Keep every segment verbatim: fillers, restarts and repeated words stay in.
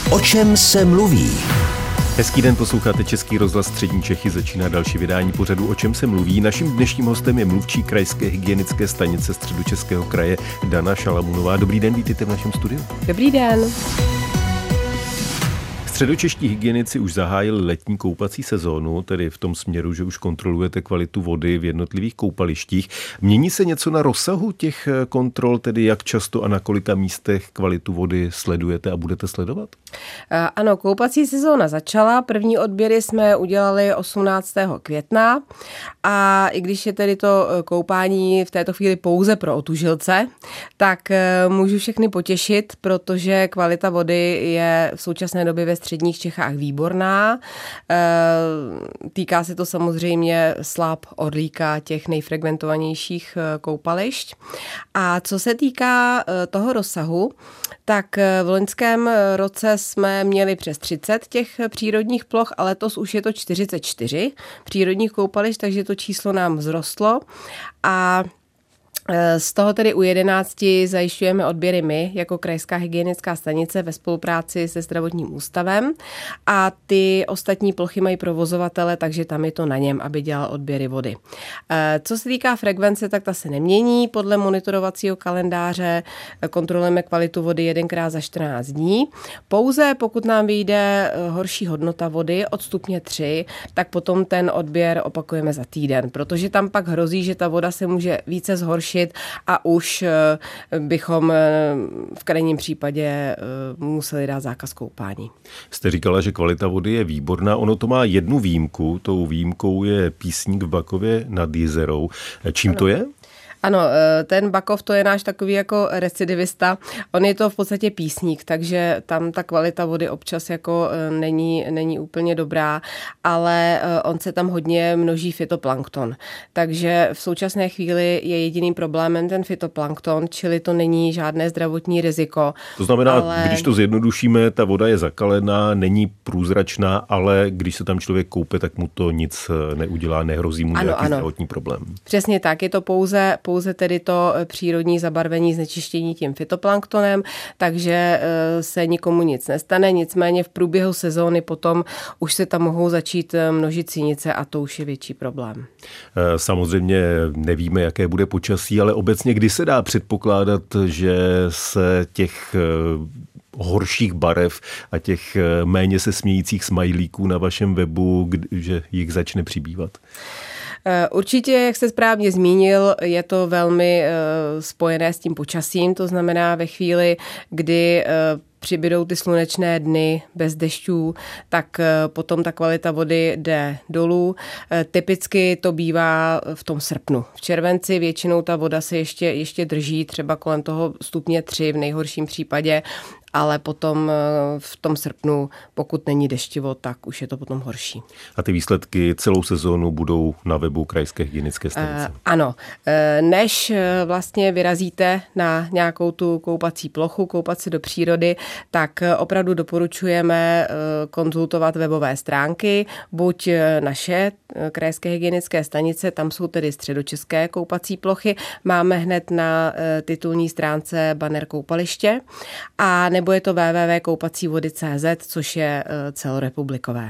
O čem se mluví? Hezký den, posloucháte Český rozhlas Střední Čechy, začíná další vydání pořadu O čem se mluví. Naším dnešním hostem je mluvčí krajské hygienické stanice Středočeského kraje Dana Šalamunová. Dobrý den, vítejte v našem studiu. Dobrý den. Středočeští hygienici už zahájili letní koupací sezónu, tedy v tom směru, že už kontrolujete kvalitu vody v jednotlivých koupalištích. Mění se něco na rozsahu těch kontrol, tedy jak často a na kolika místech kvalitu vody sledujete a budete sledovat? Ano, koupací sezóna začala. První odběry jsme udělali osmnáctého května a i když je tedy to koupání v této chvíli pouze pro otužilce, tak můžu všechny potěšit, protože kvalita vody je v současné době ve středních Čechách výborná. Týká se to samozřejmě Slap, Orlíka, těch nejfrekventovanějších koupališť. A co se týká toho rozsahu, tak v loňském roce jsme měli přes třicet těch přírodních ploch a letos už je to čtyřicet čtyři přírodních koupališť, takže to číslo nám vzrostlo a z toho tedy u jedenácti zajišťujeme odběry my jako krajská hygienická stanice ve spolupráci se zdravotním ústavem a ty ostatní plochy mají provozovatele, takže tam je to na něm, aby dělal odběry vody. Co se týká frekvence, tak ta se nemění. Podle monitorovacího kalendáře kontrolujeme kvalitu vody jedenkrát za čtrnáct dní. Pouze pokud nám vyjde horší hodnota vody od stupně tři, tak potom ten odběr opakujeme za týden, protože tam pak hrozí, že ta voda se může více zhoršit a už bychom v krajním případě museli dát zákaz koupání. Jste říkala, že kvalita vody je výborná. Ono to má jednu výjimku. Tou výjimkou je Písník v Bakově nad Jizerou. Čím ano. to je? Ano, ten Bakov to je náš takový jako recidivista. On je to v podstatě písník, takže tam ta kvalita vody občas jako není, není úplně dobrá, ale on se tam hodně množí fytoplankton. Takže v současné chvíli je jediným problémem ten fytoplankton, čili to není žádné zdravotní riziko. To znamená, ale... když to zjednodušíme, ta voda je zakalená, není průzračná, ale když se tam člověk koupe, tak mu to nic neudělá, nehrozí mu ano, nějaký ano. zdravotní problém. Přesně tak, je to pouze pouze tedy to přírodní zabarvení znečištění tím fytoplanktonem, takže se nikomu nic nestane, nicméně v průběhu sezóny potom už se tam mohou začít množit sinice a to už je větší problém. Samozřejmě nevíme, jaké bude počasí, ale obecně kdy se dá předpokládat, že se těch horších barev a těch méně se smějících smajlíků na vašem webu, že jich začne přibývat? Určitě, jak jste správně zmínil, je to velmi spojené s tím počasím, to znamená ve chvíli, kdy přibydou ty slunečné dny bez dešťů, tak potom ta kvalita vody jde dolů. Typicky to bývá v tom srpnu. V červenci většinou ta voda se ještě, ještě drží třeba kolem toho stupně tři v nejhorším případě, ale potom v tom srpnu, pokud není deštivo, tak už je to potom horší. A ty výsledky celou sezónu budou na webu krajské hygienické stanice? Uh, ano. Než vlastně vyrazíte na nějakou tu koupací plochu, koupat se do přírody, tak opravdu doporučujeme konzultovat webové stránky, buď naše krajské hygienické stanice, tam jsou tedy středočeské koupací plochy, máme hned na titulní stránce banner koupaliště, a nebo je to w w w tečka koupací vody tečka c z, což je celorepublikové.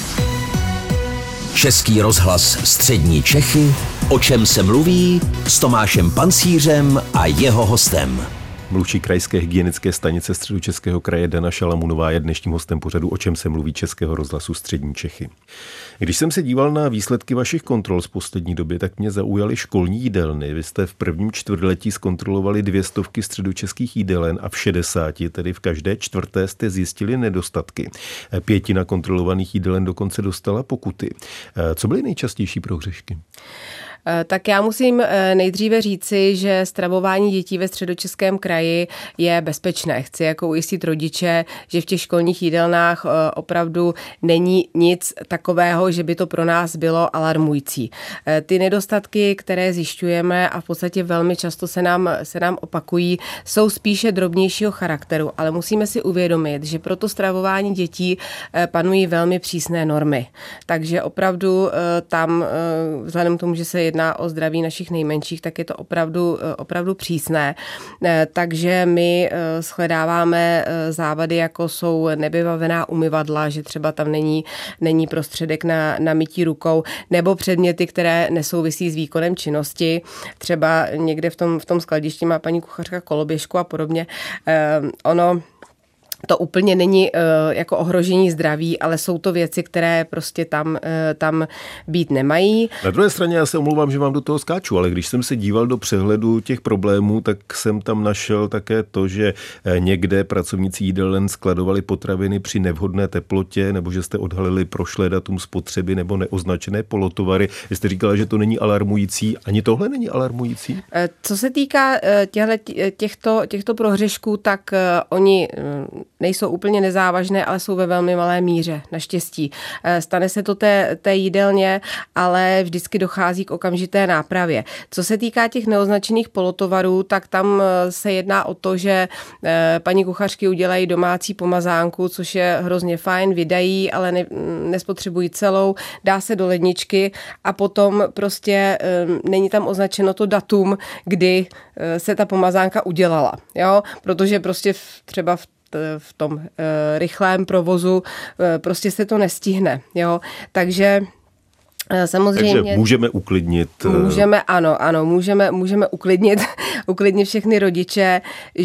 Český rozhlas Střední Čechy, o čem se mluví, s Tomášem Pancířem a jeho hostem. Mluvčí krajské hygienické stanice Středočeského kraje Dana Šalamunová je dnešním hostem pořadu O čem se mluví Českého rozhlasu Střední Čechy. Když jsem se díval na výsledky vašich kontrol z poslední doby, tak mě zaujaly školní jídelny. Vy jste v prvním čtvrtletí zkontrolovali dvě stovky středočeských jídelen a v šedesáti, tedy v každé čtvrté, jste zjistili nedostatky. Pětina kontrolovaných jídelen dokonce dostala pokuty. Co byly nejčastější prohřešky? Tak já musím nejdříve říci, že stravování dětí ve Středočeském kraji je bezpečné. Chci jako ujistit rodiče, že v těch školních jídelnách opravdu není nic takového, že by to pro nás bylo alarmující. Ty nedostatky, které zjišťujeme a v podstatě velmi často se nám, se nám opakují, jsou spíše drobnějšího charakteru, ale musíme si uvědomit, že pro to stravování dětí panují velmi přísné normy. Takže opravdu tam vzhledem k tomu, že se jedná jedná o zdraví našich nejmenších, tak je to opravdu, opravdu přísné. Takže my shledáváme závady, jako jsou nevybavená umyvadla, že třeba tam není, není prostředek na, na mytí rukou, nebo předměty, které nesouvisí s výkonem činnosti. Třeba někde v tom, v tom skladišti má paní kuchařka koloběžku a podobně. Ono to úplně není uh, jako ohrožení zdraví, ale jsou to věci, které prostě tam, uh, tam být nemají. Na druhé straně já se omlouvám, že vám do toho skáču, ale když jsem se díval do přehledu těch problémů, tak jsem tam našel také to, že někde pracovníci jídelen skladovali potraviny při nevhodné teplotě, nebo že jste odhalili prošlé datum spotřeby nebo neoznačené polotovary. Vy jste říkala, že to není alarmující. Ani tohle není alarmující? Co se týká těchto, těchto prohřešků, tak oni nejsou úplně nezávažné, ale jsou ve velmi malé míře, naštěstí. Stane se to té, té jídelně, ale vždycky dochází k okamžité nápravě. Co se týká těch neoznačených polotovarů, tak tam se jedná o to, že paní kuchařky udělají domácí pomazánku, což je hrozně fajn, vydají, ale ne, nespotřebují celou, dá se do ledničky a potom prostě není tam označeno to datum, kdy se ta pomazánka udělala. Jo? Protože prostě třeba v v tom e, rychlém provozu e, prostě se to nestihne. Jo? Takže samozřejmě. Takže můžeme uklidnit. Můžeme, ano, ano, můžeme, můžeme uklidnit, uklidnit všechny rodiče,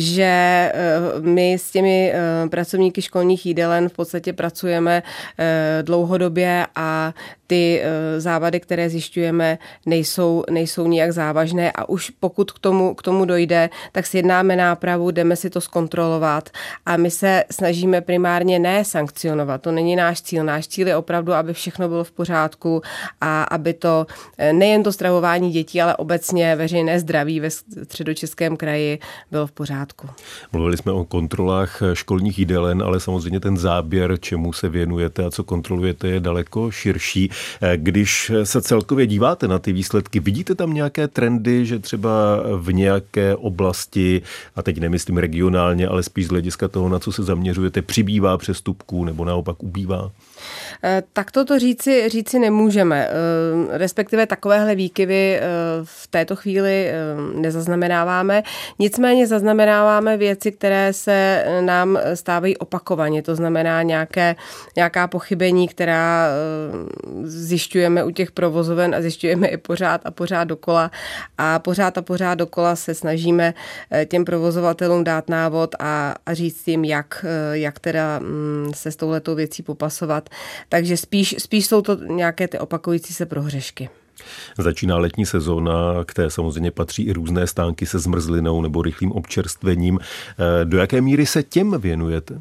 že my s těmi pracovníky školních jídelen v podstatě pracujeme dlouhodobě a ty závady, které zjišťujeme, nejsou, nejsou nijak závažné a už pokud k tomu, k tomu dojde, tak sjednáme nápravu, jdeme si to zkontrolovat a my se snažíme primárně ne sankcionovat. To není náš cíl. Náš cíl je opravdu, aby všechno bylo v pořádku a aby to nejen to stravování dětí, ale obecně veřejné zdraví ve Středočeském kraji bylo v pořádku. Mluvili jsme o kontrolách školních jídelen, ale samozřejmě ten záběr, čemu se věnujete a co kontrolujete, je daleko širší. Když se celkově díváte na ty výsledky, vidíte tam nějaké trendy, že třeba v nějaké oblasti, a teď nemyslím regionálně, ale spíš z hlediska toho, na co se zaměřujete, přibývá přestupků nebo naopak ubývá? Tak toto říci, říci nemůžeme. Respektive takovéhle výkyvy v této chvíli nezaznamenáváme. Nicméně zaznamenáváme věci, které se nám stávají opakovaně. To znamená nějaké, nějaká pochybení, která zjišťujeme u těch provozoven a zjišťujeme i pořád a pořád dokola. A pořád a pořád dokola se snažíme těm provozovatelům dát návod a, a říct jim, jak, jak teda se s touhletou věcí popasovat. Takže spíš, spíš jsou to nějaké ty opakující se prohřešky. Začíná letní sezóna, které samozřejmě patří i různé stánky se zmrzlinou nebo rychlým občerstvením. Do jaké míry se těm věnujete?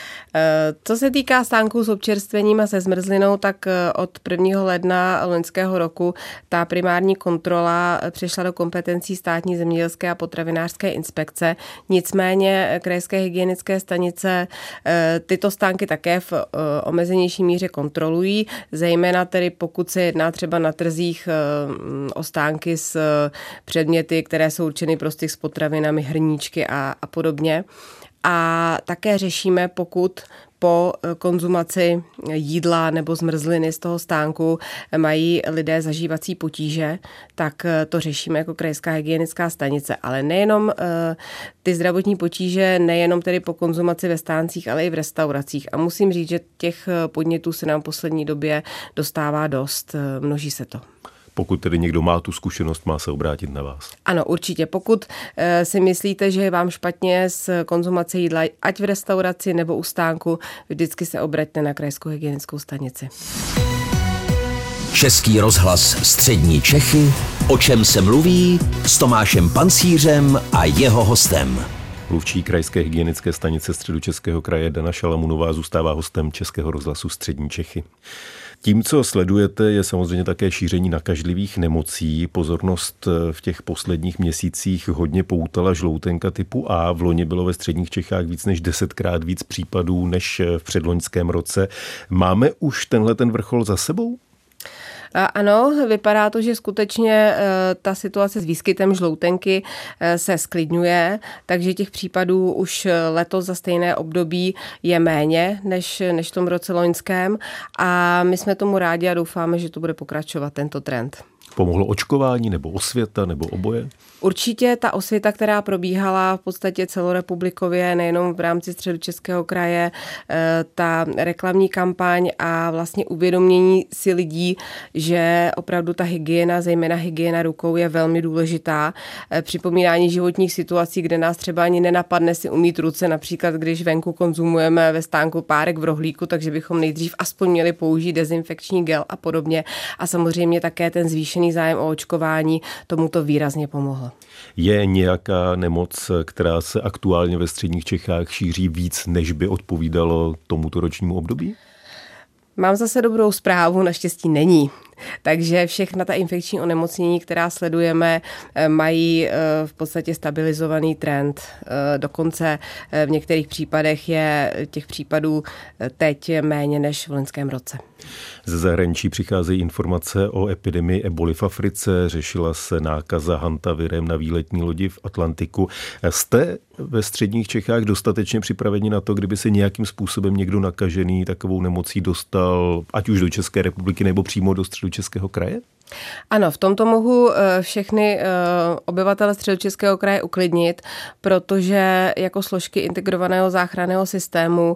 Co se týká stánků s občerstvením a se zmrzlinou, tak od prvního ledna loňského roku ta primární kontrola přešla do kompetencí Státní zemědělské a potravinářské inspekce. Nicméně krajské hygienické stanice tyto stánky také v omezenější míře kontrolují, zejména tedy pokud se jedná třeba na trzích o stánky s předměty, které jsou určeny pro styk s potravinami, hrníčky a, a podobně. A také řešíme, pokud po konzumaci jídla nebo zmrzliny z toho stánku mají lidé zažívací potíže, tak to řešíme jako krajská hygienická stanice. Ale nejenom ty zdravotní potíže, nejenom tedy po konzumaci ve stáncích, ale i v restauracích. A musím říct, že těch podnětů se nám v poslední době dostává dost, množí se to. Pokud tedy někdo má tu zkušenost, má se obrátit na vás. Ano, určitě. Pokud e, si myslíte, že je vám špatně s konzumací jídla, ať v restauraci nebo u stánku, vždycky se obraťte na krajskou hygienickou stanici. Český rozhlas Střední Čechy, o čem se mluví, s Tomášem Pancířem a jeho hostem. Mluvčí krajské hygienické stanice Středočeského kraje Dana Šalamunová zůstává hostem Českého rozhlasu Střední Čechy. Tím, co sledujete, je samozřejmě také šíření nakažlivých nemocí. Pozornost v těch posledních měsících hodně poutala žloutenka typu A. V loni bylo ve středních Čechách víc než desetkrát víc případů než v předloňském roce. Máme už tenhle ten vrchol za sebou? Ano, vypadá to, že skutečně ta situace s výskytem žloutenky se sklidňuje, takže těch případů už letos za stejné období je méně než, než v tom roce loňském a my jsme tomu rádi a doufáme, že to bude pokračovat tento trend. Pomohlo očkování nebo osvěta nebo oboje? Určitě ta osvěta, která probíhala v podstatě celorepublikově, nejenom v rámci Středočeského kraje, ta reklamní kampaň a vlastně uvědomění si lidí, že opravdu ta hygiena, zejména hygiena rukou, je velmi důležitá. Připomínání životních situací, kde nás třeba ani nenapadne si umýt ruce, například když venku konzumujeme ve stánku párek v rohlíku, takže bychom nejdřív aspoň měli použít dezinfekční gel a podobně. A samozřejmě také ten zvýšený zájem o očkování tomuto výrazně pomohl. Je nějaká nemoc, která se aktuálně ve středních Čechách šíří víc, než by odpovídalo tomuto ročnímu období? Mám zase dobrou zprávu, naštěstí není. Takže všechna ta infekční onemocnění, která sledujeme, mají v podstatě stabilizovaný trend. Dokonce v některých případech je těch případů teď méně než v loňském roce. Ze zahraničí přicházejí informace o epidemii eboli v Africe. Řešila se nákaza hantavirem na výletní lodi v Atlantiku. Jste ve středních Čechách dostatečně připraveni na to, kdyby se nějakým způsobem někdo nakažený takovou nemocí dostal, ať už do České republiky nebo přímo do Středočeského kraje? Ano, v tomto mohu všechny obyvatele Středočeského kraje uklidnit, protože jako složky integrovaného záchranného systému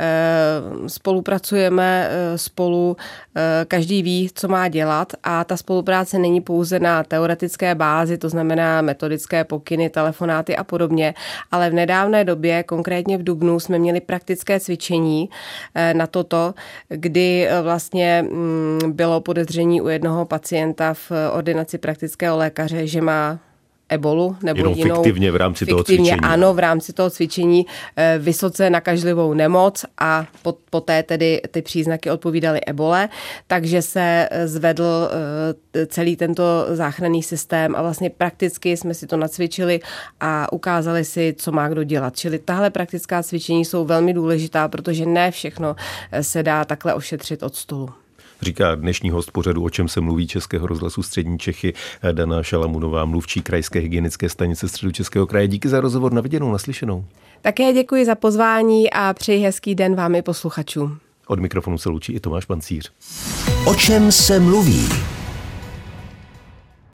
spolupracujeme spolu, každý ví, co má dělat a ta spolupráce není pouze na teoretické bázi, to znamená metodické pokyny, telefonáty a podobně, ale v nedávné době, konkrétně v dubnu, jsme měli praktické cvičení na toto, kdy vlastně bylo podezření u jednoho pacienta v ordinaci praktického lékaře, že má ebolu nebo Jenom jinou. fiktivně v rámci fiktivně, toho cvičení. Ano, v rámci toho cvičení vysoce nakažlivou nemoc a poté tedy ty příznaky odpovídaly ebole, takže se zvedl celý tento záchranný systém a vlastně prakticky jsme si to nacvičili a ukázali si, co má kdo dělat. Čili tahle praktická cvičení jsou velmi důležitá, protože ne všechno se dá takhle ošetřit od stolu. Říká dnešní host pořadu O čem se mluví Českého rozhlasu Střední Čechy, Dana Šalamunová, mluvčí Krajské hygienické stanice Středočeského kraje. Díky za rozhovor, na viděnou, naslyšenou. Také děkuji za pozvání a přeji hezký den vám i posluchačům. Od mikrofonu se loučí i Tomáš Pancíř. O čem se mluví?